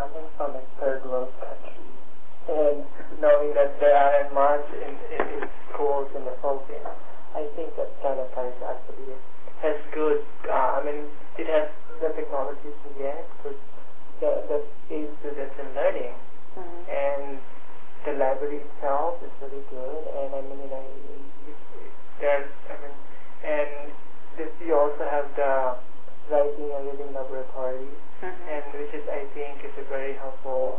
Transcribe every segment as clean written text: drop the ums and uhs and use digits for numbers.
coming from a third world country and knowing that there aren't much in schools in the Philippines, I think that China College actually has good, it has the technologies needed for the aid students in learning. And the library itself is really good, and you also have the writing and reading laboratory, and which is, I think, is a very helpful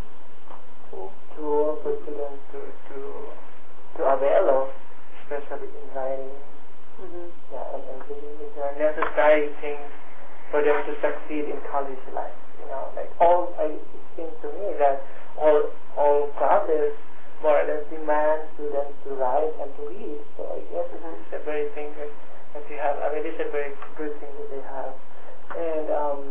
tool for students to avail of, especially in writing. And reading. These are necessary things for them to succeed in college life. It seems to me that all classes more or less demand students to write and to read. So I guess it's a very thing that you have. It's a very good thing that they have. And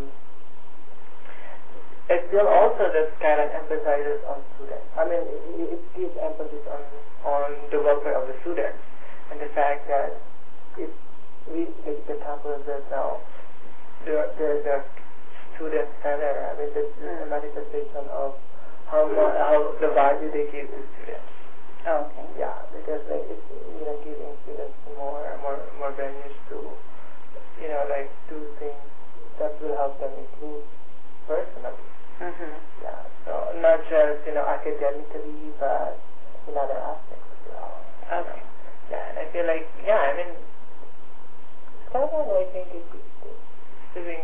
I feel also that Skyline emphasizes on students. It gives emphasis on the welfare of the students and the fact that if the campus that now the student center, this is a manifestation of how the value they give to students. Oh, okay. Yeah, because it's giving students more venues to do things that will help them improve personally. Yeah, so not just academically, but in other aspects as well. Okay. Yeah, and I feel like Skyline, I think is doing.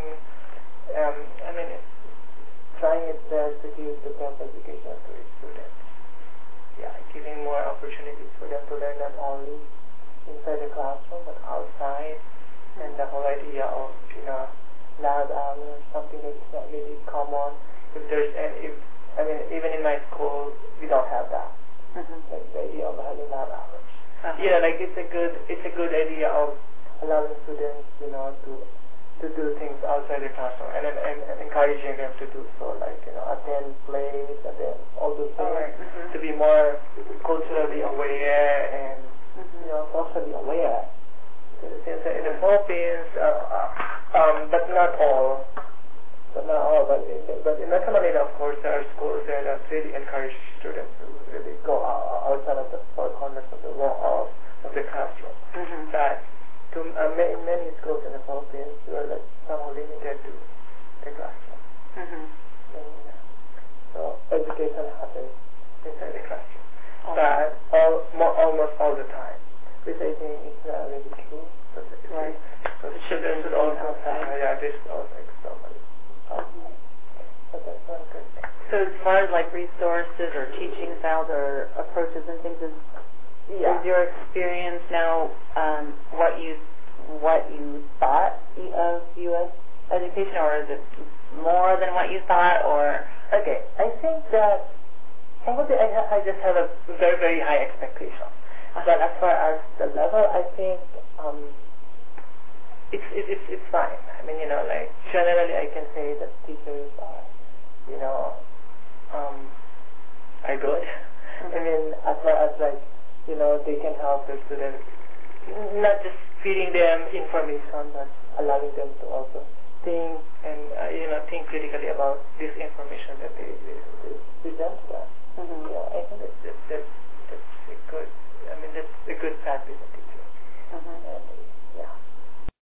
Trying its best to give the best education to its students. Yeah, giving more opportunities for them to learn not only inside the classroom but outside, and the whole idea of lab hours, something that's not really common. Even in my school we don't have that. Like the idea of having lab hours. It's a good idea of allowing students to do things outside the classroom and encouraging them to do so, attend plays, attend all those things, to be more culturally aware and socially aware. Since in the Philippines, but not all, but in Metro Manila, of course, there are schools there that really encourage students to really go outside of the four corners of the wall of the classroom. But in many schools in the Philippines, you are somehow limited to the classroom. So education happens inside the classroom, but almost all the time, which I think is not really true. Right. So the children should also have this also externally. But that's one good thing. So as far as resources or teaching styles or approaches and things, is your experience now what you thought of U.S. education, or is it more than what you thought? Or okay, I think that probably I just have a very, very high expectation. But as far as the level, I think it's fine. Generally I can say that teachers are good. As far as they can help their students, not just feeding them information, but allowing them to also think and think critically about this information that they present to them. I think that's a good. That's a good practice of teaching.